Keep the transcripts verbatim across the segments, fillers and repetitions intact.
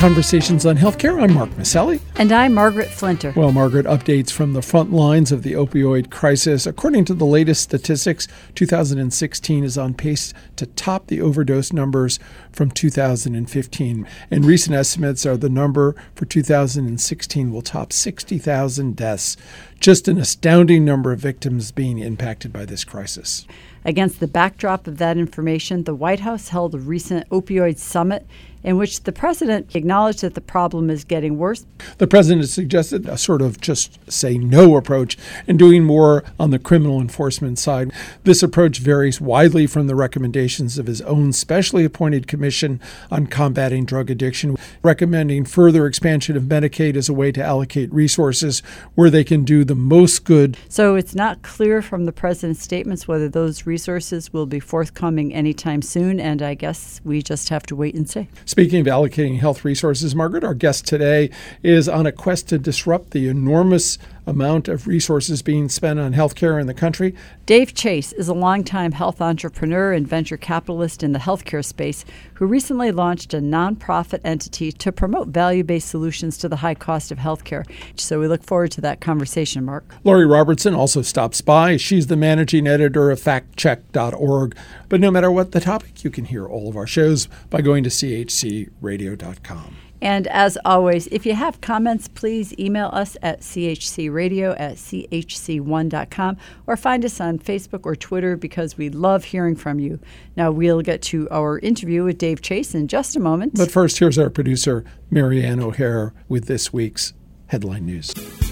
Conversations on Healthcare. I'm Mark Maselli. And I'm Margaret Flinter. Well, Margaret, updates from the front lines of the opioid crisis. According to the latest statistics, two thousand sixteen is on pace to top the overdose numbers from two thousand fifteen. And recent estimates are the number for two thousand sixteen will top sixty thousand deaths. Just an astounding number of victims being impacted by this crisis. Against the backdrop of that information, the White House held a recent opioid summit in which the president acknowledged that the problem is getting worse. The president suggested a sort of just say no approach and doing more on the criminal enforcement side. This approach varies widely from the recommendations of his own specially appointed commission on combating drug addiction, recommending further expansion of Medicaid as a way to allocate resources where they can do the most good. So it's not clear from the president's statements whether those resources will be forthcoming anytime soon, and I guess we just have to wait and see. Speaking of allocating health resources, Margaret, our guest today is on a quest to disrupt the enormous amount of resources being spent on healthcare in the country. Dave Chase is a longtime health entrepreneur and venture capitalist in the healthcare space who recently launched a nonprofit entity to promote value-based solutions to the high cost of healthcare. So we look forward to that conversation, Mark. Lori Robertson also stops by. She's the managing editor of fact check dot org. But no matter what the topic, you can hear all of our shows by going to c h c radio dot com. And as always, if you have comments, please email us at c h c radio at c h c one dot com or find us on Facebook or Twitter because we love hearing from you. Now, we'll get to our interview with Dave Chase in just a moment. But first, here's our producer, Marianne O'Hare, with this week's headline news.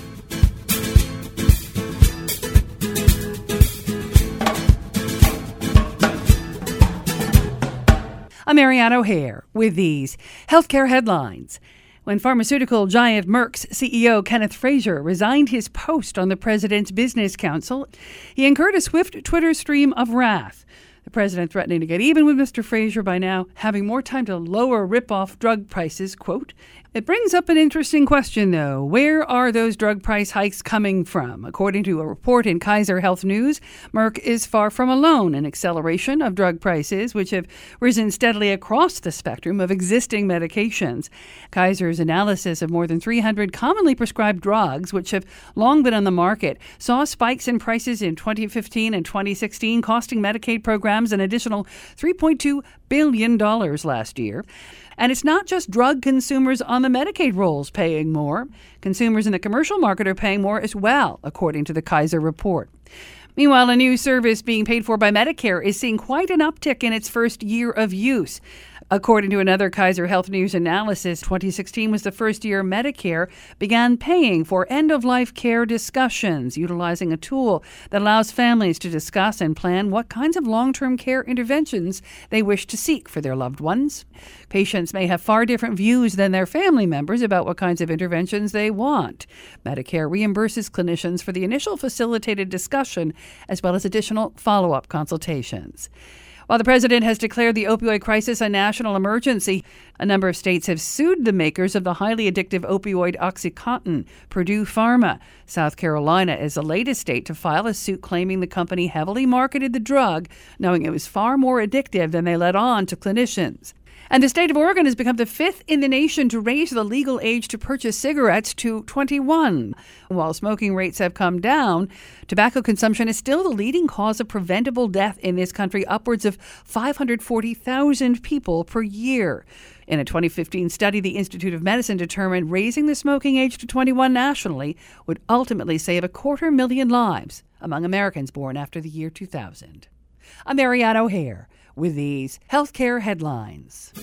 I'm Marianne O'Hare with these healthcare headlines. When pharmaceutical giant Merck's C E O Kenneth Frazier resigned his post on the president's business council, he incurred a swift Twitter stream of wrath. The president threatening to get even with Mister Frazier by now having more time to lower rip-off drug prices, quote. It brings up an interesting question, though. Where are those drug price hikes coming from? According to a report in Kaiser Health News, Merck is far from alone in acceleration of drug prices, which have risen steadily across the spectrum of existing medications. Kaiser's analysis of more than three hundred commonly prescribed drugs, which have long been on the market, saw spikes in prices in twenty fifteen and twenty sixteen, costing Medicaid programs an additional three point two billion dollars last year. And it's not just drug consumers on the Medicaid rolls paying more. Consumers in the commercial market are paying more as well, according to the Kaiser report. Meanwhile, a new service being paid for by Medicare is seeing quite an uptick in its first year of use. According to another Kaiser Health News analysis, twenty sixteen was the first year Medicare began paying for end-of-life care discussions, utilizing a tool that allows families to discuss and plan what kinds of long-term care interventions they wish to seek for their loved ones. Patients may have far different views than their family members about what kinds of interventions they want. Medicare reimburses clinicians for the initial facilitated discussion as well as additional follow-up consultations. While the president has declared the opioid crisis a national emergency, a number of states have sued the makers of the highly addictive opioid OxyContin, Purdue Pharma. South Carolina is the latest state to file a suit claiming the company heavily marketed the drug, knowing it was far more addictive than they let on to clinicians. And the state of Oregon has become the fifth in the nation to raise the legal age to purchase cigarettes to twenty-one. While smoking rates have come down, tobacco consumption is still the leading cause of preventable death in this country, upwards of five hundred forty thousand people per year. In a twenty fifteen study, the Institute of Medicine determined raising the smoking age to twenty-one nationally would ultimately save a quarter million lives among Americans born after the year two thousand. I'm Marianne O'Hare with these healthcare headlines.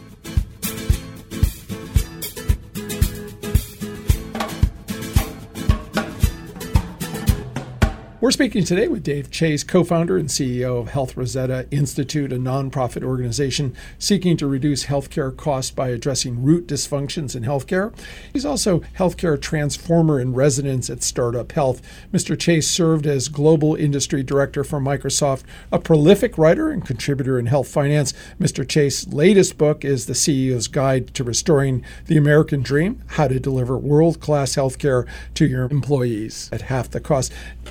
We're speaking today with Dave Chase, co-founder and C E O of Health Rosetta Institute, a nonprofit organization seeking to reduce healthcare costs by addressing root dysfunctions in healthcare. He's also healthcare transformer in residence at Startup Health. Mister Chase served as global industry director for Microsoft, a prolific writer and contributor in health finance. Mister Chase's latest book is The C E O's Guide to Restoring the American Dream: How to Deliver World-Class Healthcare to Your Employees at Half the Cost. Dave,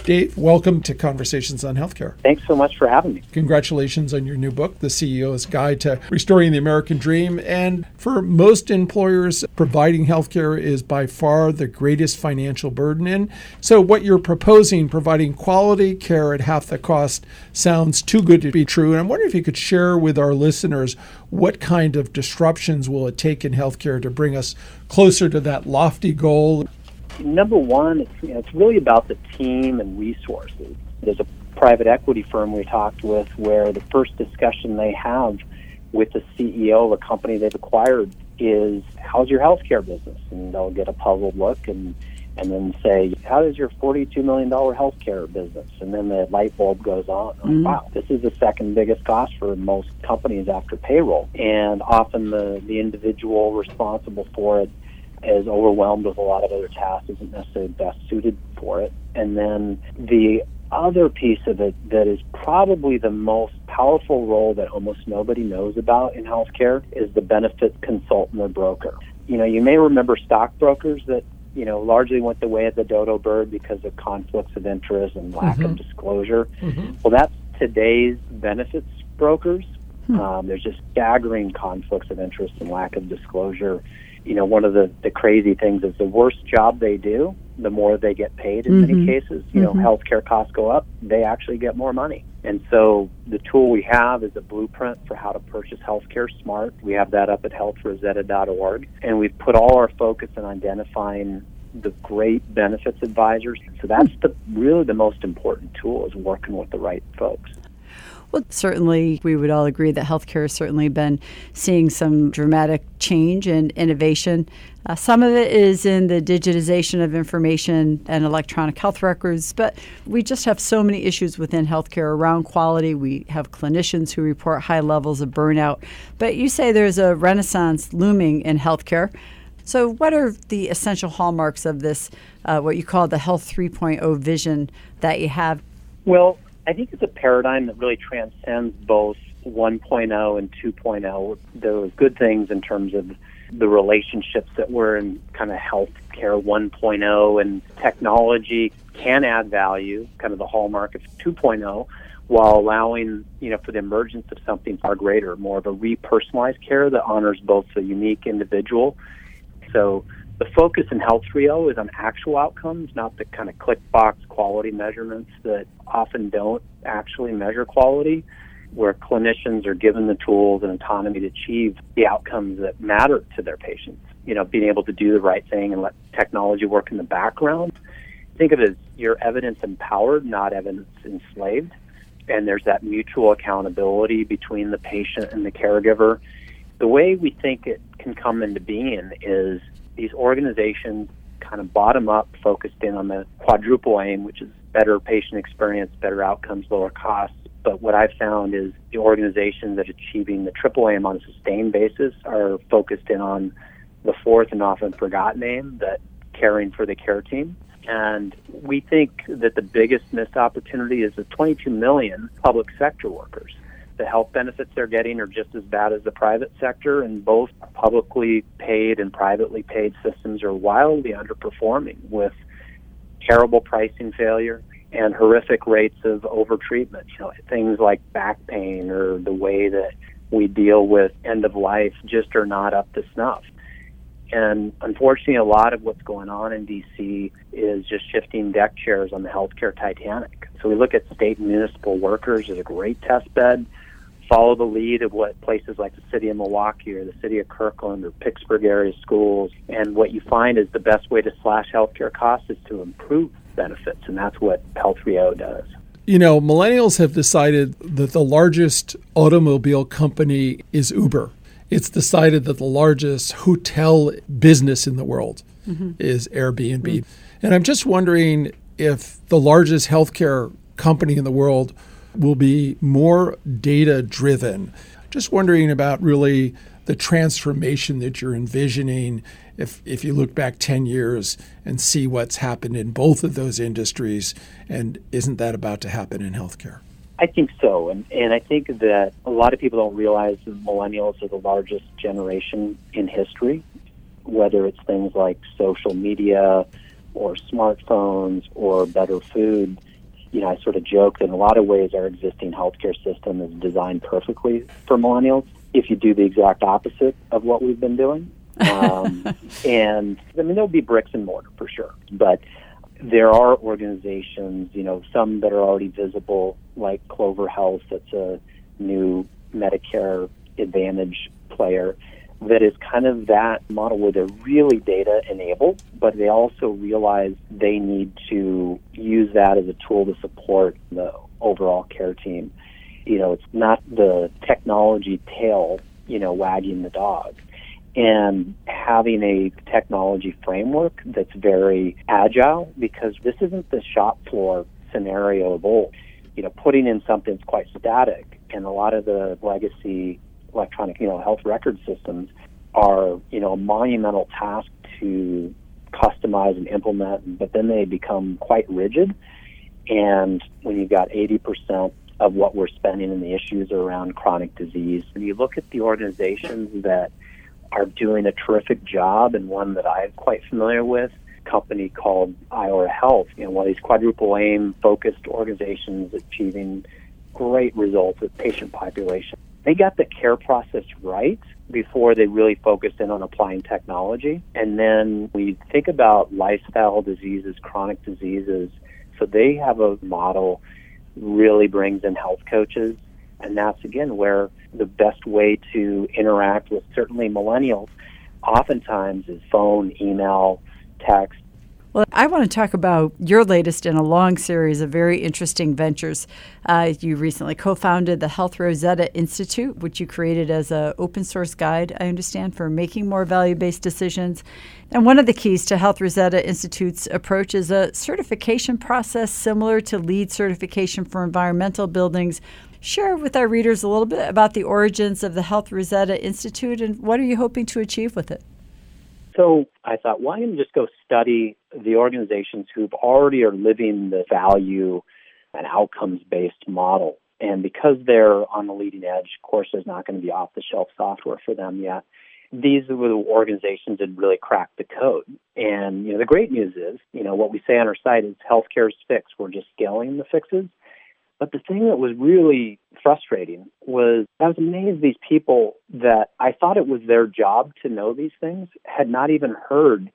welcome to Conversations on Healthcare. Thanks so much for having me. Congratulations on your new book, The C E O's Guide to Restoring the American Dream. And for most employers, providing healthcare is by far the greatest financial burden in. So what you're proposing, providing quality care at half the cost, sounds too good to be true. And I'm wondering if you could share with our listeners what kind of disruptions will it take in healthcare to bring us closer to that lofty goal? Number one, it's, you know, it's really about the team and resources. There's a private equity firm we talked with where the first discussion they have with the C E O of a company they've acquired is, how's your healthcare business? And they'll get a puzzled look and, and then say, how does your forty-two million dollars healthcare business? And then the light bulb goes on. Mm-hmm. Like, wow, this is the second biggest cost for most companies after payroll. And often the, the individual responsible for it is overwhelmed with a lot of other tasks, isn't necessarily best suited for it. And then the other piece of it that is probably the most powerful role that almost nobody knows about in healthcare is the benefit consultant or broker. You know, you may remember stockbrokers that, you know, largely went the way of the dodo bird because of conflicts of interest and lack mm-hmm. of disclosure. Mm-hmm. Well, that's today's benefits brokers. Hmm. Um, there's just staggering conflicts of interest and lack of disclosure. You know, one of the, the crazy things is the worse job they do, the more they get paid in mm-hmm. many cases. You mm-hmm. know, healthcare costs go up, they actually get more money. And so the tool we have is a blueprint for how to purchase healthcare smart. We have that up at health rosetta dot org. And we've put all our focus on identifying the great benefits advisors. So that's the really the most important tool, is working with the right folks. Well, certainly we would all agree that healthcare has certainly been seeing some dramatic change and innovation. Uh, some of it is in the digitization of information and electronic health records, but we just have so many issues within healthcare around quality. We have clinicians who report high levels of burnout. But you say there's a renaissance looming in healthcare. So what are the essential hallmarks of this, uh, what you call the Health three point oh vision that you have? Well, I think it's a paradigm that really transcends both one point oh and two point oh. Those good things in terms of the relationships that were in kind of healthcare one point oh, and technology can add value, kind of the hallmark of two point oh, while allowing, you know, for the emergence of something far greater, more of a repersonalized care that honors both the unique individual. So the focus in Health three point oh is on actual outcomes, not the kind of click box quality measurements that often don't actually measure quality, where clinicians are given the tools and autonomy to achieve the outcomes that matter to their patients. You know, being able to do the right thing and let technology work in the background. Think of it as you're evidence empowered, not evidence enslaved. And there's that mutual accountability between the patient and the caregiver. The way we think it can come into being is these organizations kind of bottom up, focused in on the quadruple aim, which is better patient experience, better outcomes, lower costs. But what I've found is the organizations that are achieving the triple aim on a sustained basis are focused in on the fourth and often forgotten aim, that caring for the care team. And we think that the biggest missed opportunity is the twenty-two million public sector workers. The health benefits they're getting are just as bad as the private sector, and both publicly paid and privately paid systems are wildly underperforming, with terrible pricing failure and horrific rates of overtreatment. You know, things like back pain or the way that we deal with end of life just are not up to snuff. And unfortunately, a lot of what's going on in D C is just shifting deck chairs on the healthcare Titanic. So we look at state and municipal workers as a great test bed, follow the lead of what places like the city of Milwaukee or the city of Kirkland or Pittsburgh area schools. And what you find is the best way to slash healthcare costs is to improve benefits, and that's what Health three point oh does. You know, millennials have decided that the largest automobile company is Uber. It's decided that the largest hotel business in the world mm-hmm. is Airbnb. Mm-hmm. And I'm just wondering if the largest healthcare company in the world will be more data-driven. Just wondering about really the transformation that you're envisioning if if you look back ten years and see what's happened in both of those industries, and isn't that about to happen in healthcare? I think so, and, and I think that a lot of people don't realize that millennials are the largest generation in history, whether it's things like social media or smartphones or better food. you know, I sort of joke that in a lot of ways our existing healthcare system is designed perfectly for millennials if you do the exact opposite of what we've been doing. Um, and, I mean, there'll be bricks and mortar for sure. But there are organizations, you know, some that are already visible, like Clover Health, that's a new Medicare Advantage player, that is kind of that model where they're really data enabled, but they also realize they need to use that as a tool to support the overall care team. You know, it's not the technology tail, you know, wagging the dog. And having a technology framework that's very agile, because this isn't the shop floor scenario of old. You know, putting in something that's quite static, and a lot of the legacy electronic, you know, health record systems are, you know, a monumental task to customize and implement, but then they become quite rigid. And when you've got eighty percent of what we're spending in the issues around chronic disease, and you look at the organizations that are doing a terrific job, and one that I'm quite familiar with, a company called Iora Health, you know, one of these quadruple aim focused organizations achieving great results with patient population. They got the care process right before they really focused in on applying technology. And then when you think about lifestyle diseases, chronic diseases, so they have a model really brings in health coaches. And that's, again, where the best way to interact with certainly millennials oftentimes is phone, email, text. Well, I want to talk about your latest in a long series of very interesting ventures. Uh, you recently co-founded the Health Rosetta Institute, which you created as an open source guide, I understand, for making more value-based decisions. And one of the keys to Health Rosetta Institute's approach is a certification process similar to LEED certification for environmental buildings. Share with our readers a little bit about the origins of the Health Rosetta Institute and what are you hoping to achieve with it? So I thought, why don't you just go study the organizations who've already are living the value and outcomes-based model. And because they're on the leading edge, of course, there's not going to be off-the-shelf software for them yet. These were the organizations that really cracked the code. And, you know, the great news is, you know, what we say on our site is healthcare's fixed. We're just scaling the fixes. But the thing that was really frustrating was I was amazed these people that I thought it was their job to know these things had not even heard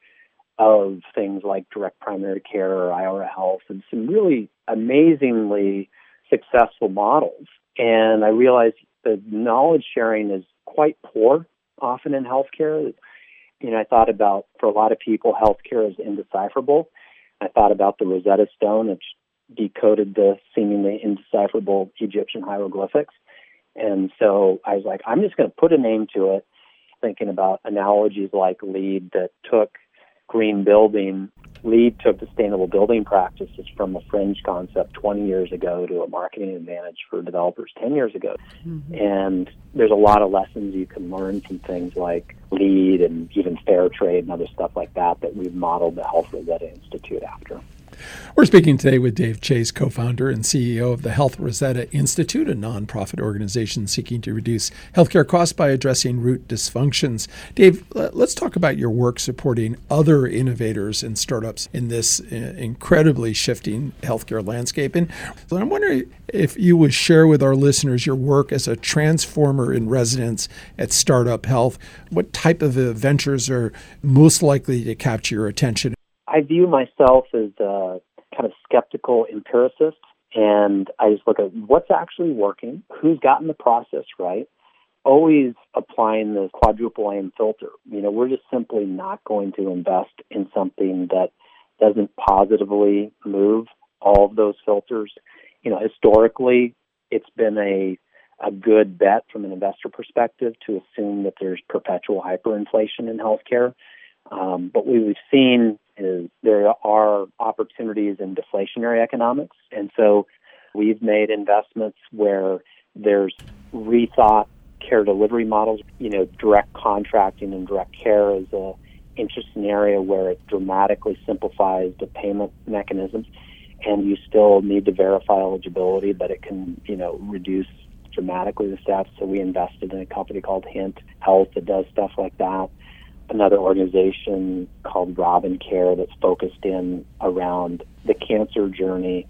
of things like direct primary care or Iora Health and some really amazingly successful models. And I realized the knowledge sharing is quite poor often in healthcare. You know, I thought about, for a lot of people, healthcare is indecipherable. I thought about the Rosetta Stone, which decoded the seemingly indecipherable Egyptian hieroglyphics. And so I was like, I'm just going to put a name to it, thinking about analogies like LEED that took green building. LEED took sustainable building practices from a fringe concept twenty years ago to a marketing advantage for developers ten years ago. Mm-hmm. And there's a lot of lessons you can learn from things like LEED and even fair trade and other stuff like that that we've modeled the Health Rosetta Institute after. We're speaking today with Dave Chase, co-founder and C E O of the Health Rosetta Institute, a nonprofit organization seeking to reduce healthcare costs by addressing root dysfunctions. Dave, let's talk about your work supporting other innovators and startups in this incredibly shifting healthcare landscape. And I'm wondering if you would share with our listeners your work as a transformer in residence at Startup Health. What type of ventures are most likely to capture your attention? I view myself as a kind of skeptical empiricist, and I just look at what's actually working, who's gotten the process right, always applying the quadruple aim filter. You know, we're just simply not going to invest in something that doesn't positively move all of those filters. You know, historically, it's been a a good bet from an investor perspective to assume that there's perpetual hyperinflation in healthcare. Um, but what we've seen is there are opportunities in deflationary economics. And so we've made investments where there's rethought care delivery models. You know, direct contracting and direct care is an interesting area where it dramatically simplifies the payment mechanisms. And you still need to verify eligibility, but it can, you know, reduce dramatically the steps. So we invested in a company called Hint Health that does stuff like that. Another organization called Robin Care that's focused in around the cancer journey,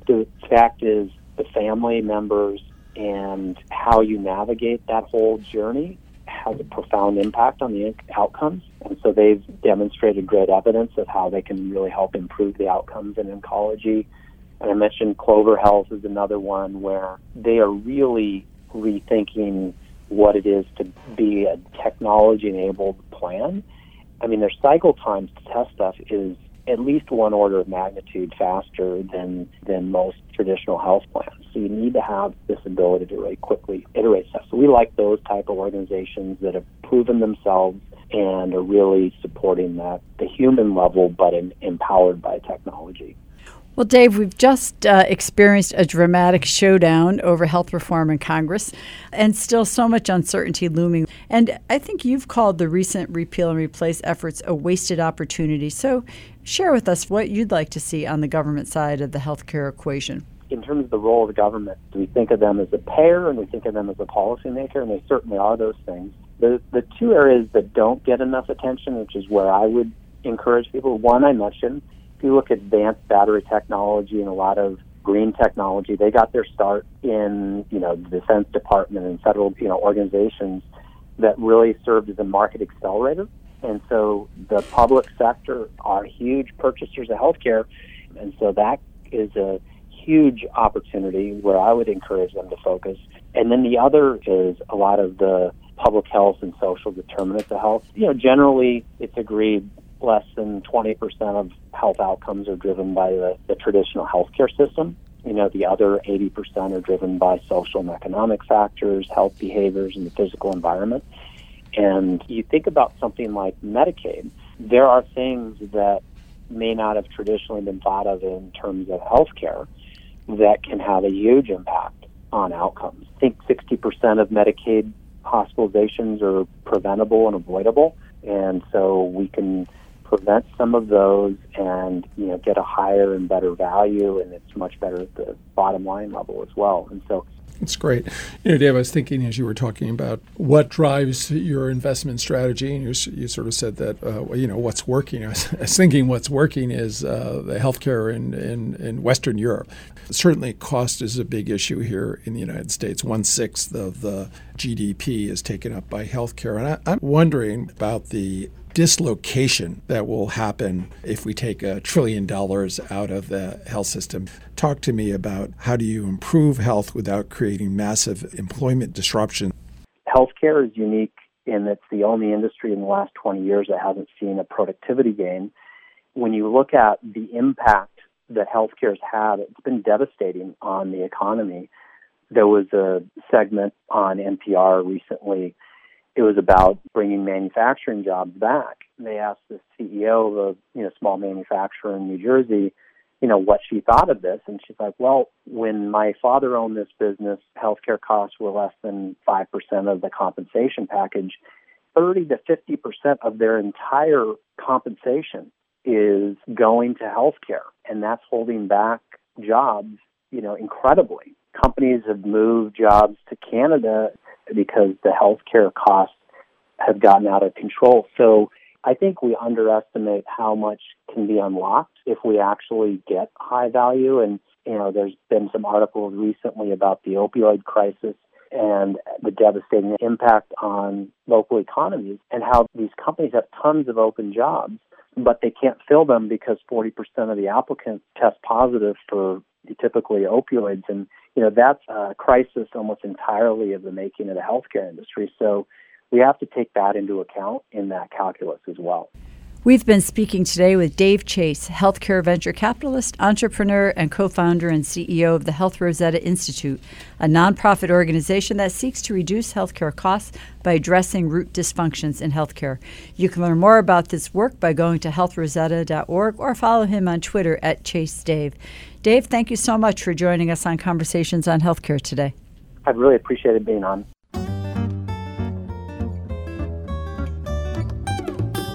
the fact is the family members and how you navigate that whole journey has a profound impact on the outcomes. And so they've demonstrated great evidence of how they can really help improve the outcomes in oncology. And I mentioned Clover Health is another one where they are really rethinking what it is to be a technology-enabled plan. I mean, their cycle times to test stuff is at least one order of magnitude faster than than most traditional health plans. So you need to have this ability to really quickly iterate stuff. So we like those type of organizations that have proven themselves and are really supporting that, the human level, but in, empowered by technology. Well, Dave, we've just uh, experienced a dramatic showdown over health reform in Congress, and still so much uncertainty looming. And I think you've called the recent repeal and replace efforts a wasted opportunity. So share with us what you'd like to see on the government side of the healthcare equation. In terms of the role of the government, we think of them as a payer and we think of them as a policymaker, and they certainly are those things. The, the two areas that don't get enough attention, which is where I would encourage people, one I mentioned, if you look at advanced battery technology and a lot of green technology, they got their start in, you know, the Defense Department and federal, you know, organizations that really served as a market accelerator. And so the public sector are huge purchasers of healthcare, and so that is a huge opportunity where I would encourage them to focus. And then the other is a lot of the public health and social determinants of health. You know, generally it's agreed less than twenty percent of health outcomes are driven by the, the traditional healthcare system. You know, the other eighty percent are driven by social and economic factors, health behaviors, and the physical environment. And you think about something like Medicaid, there are things that may not have traditionally been thought of in terms of healthcare that can have a huge impact on outcomes. I think sixty percent of Medicaid hospitalizations are preventable and avoidable, and so we can prevent some of those and, you know, get a higher and better value, and it's much better at the bottom line level as well. And so it's great. You know, Dave, I was thinking as you were talking about what drives your investment strategy, and you, you sort of said that, uh, you know, what's working. I was, I was thinking what's working is uh, the healthcare in, in, in Western Europe. Certainly cost is a big issue here in the United States. One-sixth of the G D P is taken up by healthcare. And I, I'm wondering about the dislocation that will happen if we take a trillion dollars out of the health system. Talk to me about how do you improve health without creating massive employment disruption? Healthcare is unique in that it's the only industry in the last twenty years that hasn't seen a productivity gain. When you look at the impact that healthcare has had, it's been devastating on the economy. There was a segment on N P R recently. It was about bringing manufacturing jobs back. They asked the C E O of a you know, small manufacturer in New Jersey, you know, what she thought of this. And she's like, well, when my father owned this business, healthcare costs were less than five percent of the compensation package. thirty to fifty percent of their entire compensation is going to healthcare, and that's holding back jobs, you know, incredibly. Companies have moved jobs to Canada because the healthcare costs have gotten out of control. So I think we underestimate how much can be unlocked if we actually get high value. And, you know, there's been some articles recently about the opioid crisis and the devastating impact on local economies and how these companies have tons of open jobs, but they can't fill them because forty percent of the applicants test positive for typically opioids. And, you know, that's a crisis almost entirely of the making of the healthcare industry. So we have to take that into account in that calculus as well. We've been speaking today with Dave Chase, healthcare venture capitalist, entrepreneur, and co-founder and C E O of the Health Rosetta Institute, a nonprofit organization that seeks to reduce healthcare costs by addressing root dysfunctions in healthcare. You can learn more about this work by going to health rosetta dot org or follow him on Twitter at Chase Dave. Dave, thank you so much for joining us on Conversations on Healthcare today. I've really appreciated being on. At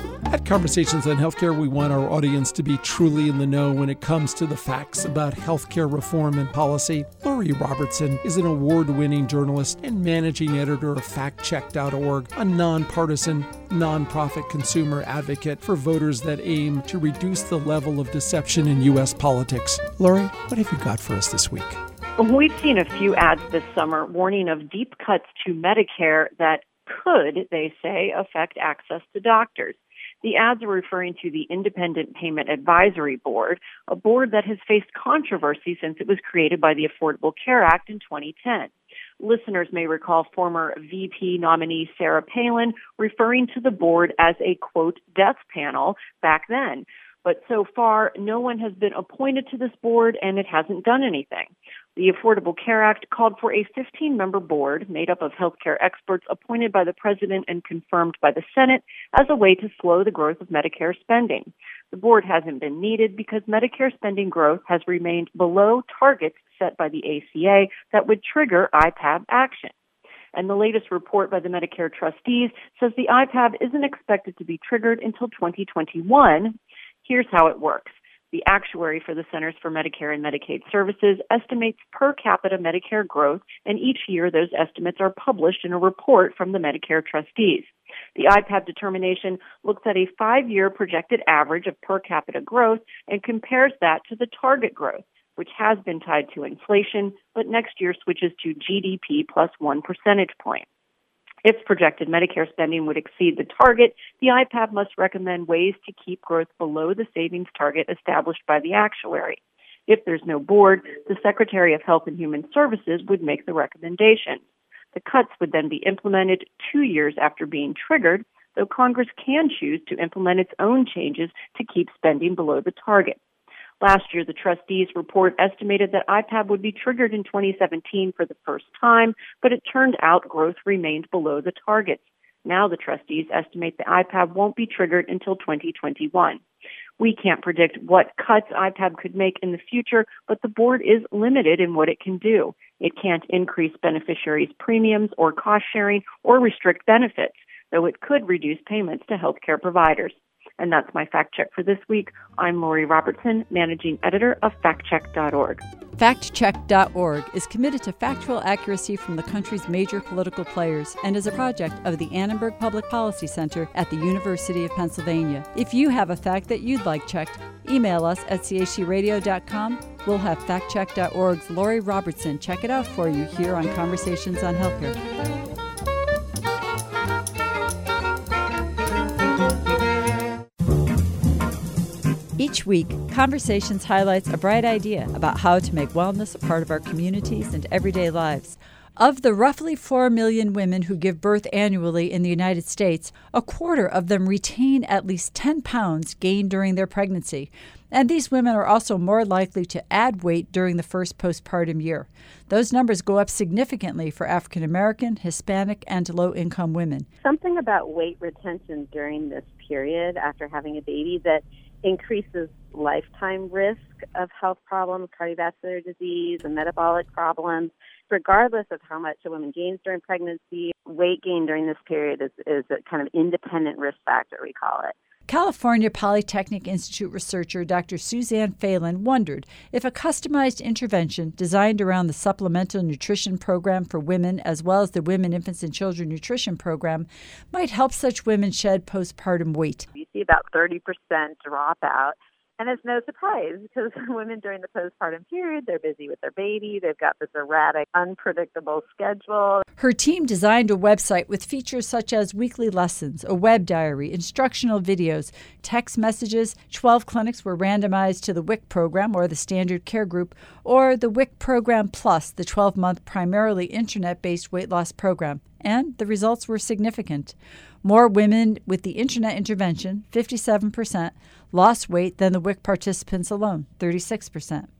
Conversations on Healthcare, we want our audience to be truly in the know when it comes to the facts about healthcare reform and policy. Lori Robertson is an award-winning journalist and managing editor of fact check dot org, a nonpartisan, nonprofit consumer advocate for voters that aim to reduce the level of deception in U S politics. Lori, what have you got for us this week? We've seen a few ads this summer warning of deep cuts to Medicare that could, they say, affect access to doctors. The ads are referring to the Independent Payment Advisory Board, a board that has faced controversy since it was created by the Affordable Care Act in twenty ten. Listeners may recall former V P nominee Sarah Palin referring to the board as a, quote, death panel back then. But so far, no one has been appointed to this board, and it hasn't done anything. The Affordable Care Act called for a fifteen-member board made up of healthcare experts appointed by the president and confirmed by the Senate as a way to slow the growth of Medicare spending. The board hasn't been needed because Medicare spending growth has remained below targets set by the A C A that would trigger I P A B action. And the latest report by the Medicare trustees says the I P A B isn't expected to be triggered until twenty twenty-one. Here's how it works. The actuary for the Centers for Medicare and Medicaid Services estimates per capita Medicare growth, and each year those estimates are published in a report from the Medicare trustees. The I P A B determination looks at a five-year projected average of per capita growth and compares that to the target growth, which has been tied to inflation, but next year switches to G D P plus one percentage point. If projected Medicare spending would exceed the target, the I P A B must recommend ways to keep growth below the savings target established by the actuary. If there's no board, the Secretary of Health and Human Services would make the recommendation. The cuts would then be implemented two years after being triggered, though Congress can choose to implement its own changes to keep spending below the target. Last year, the trustees' report estimated that I P A B would be triggered in twenty seventeen for the first time, but it turned out growth remained below the targets. Now the trustees estimate the I P A B won't be triggered until twenty twenty-one. We can't predict what cuts I P A B could make in the future, but the board is limited in what it can do. It can't increase beneficiaries' premiums or cost sharing or restrict benefits, though it could reduce payments to healthcare providers. And that's my fact check for this week. I'm Lori Robertson, managing editor of fact check dot org. fact check dot org is committed to factual accuracy from the country's major political players and is a project of the Annenberg Public Policy Center at the University of Pennsylvania. If you have a fact that you'd like checked, email us at c h c radio dot com. We'll have fact check dot org's Lori Robertson check it out for you here on Conversations on Healthcare. Each week, Conversations highlights a bright idea about how to make wellness a part of our communities and everyday lives. Of the roughly four million women who give birth annually in the United States, a quarter of them retain at least ten pounds gained during their pregnancy. And these women are also more likely to add weight during the first postpartum year. Those numbers go up significantly for African American, Hispanic, and low-income women. Something about weight retention during this period after having a baby that increases lifetime risk of health problems, cardiovascular disease, and metabolic problems. Regardless of how much a woman gains during pregnancy, weight gain during this period is, is a kind of independent risk factor, we call it. California Polytechnic Institute researcher Doctor Suzanne Phelan wondered if a customized intervention designed around the Supplemental Nutrition Program for Women as well as the Women, Infants, and Children Nutrition Program might help such women shed postpartum weight. You see about thirty percent dropout. And it's no surprise because women during the postpartum period, they're busy with their baby. They've got this erratic, unpredictable schedule. Her team designed a website with features such as weekly lessons, a web diary, instructional videos, text messages. twelve clinics were randomized to the W I C program or the Standard Care Group or the W I C program plus, the twelve-month primarily internet-based weight loss program. And the results were significant. More women with the internet intervention, fifty-seven percent, lost weight than the W I C participants alone, thirty-six percent.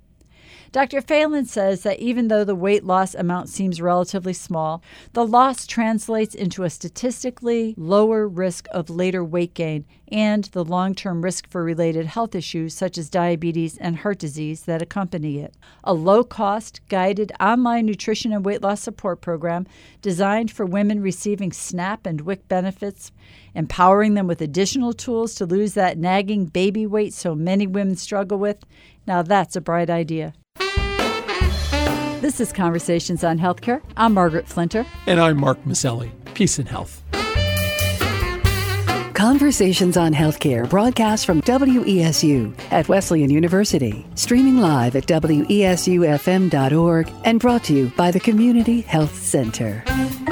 Doctor Phelan says that even though the weight loss amount seems relatively small, the loss translates into a statistically lower risk of later weight gain and the long-term risk for related health issues such as diabetes and heart disease that accompany it. A low-cost, guided online nutrition and weight loss support program designed for women receiving SNAP and W I C benefits, empowering them with additional tools to lose that nagging baby weight so many women struggle with. Now that's a bright idea. This is Conversations on Healthcare. I'm Margaret Flinter. And I'm Mark Maselli. Peace and health. Conversations on Healthcare broadcast from W E S U at Wesleyan University, streaming live at W E S U F M dot org and brought to you by the Community Health Center.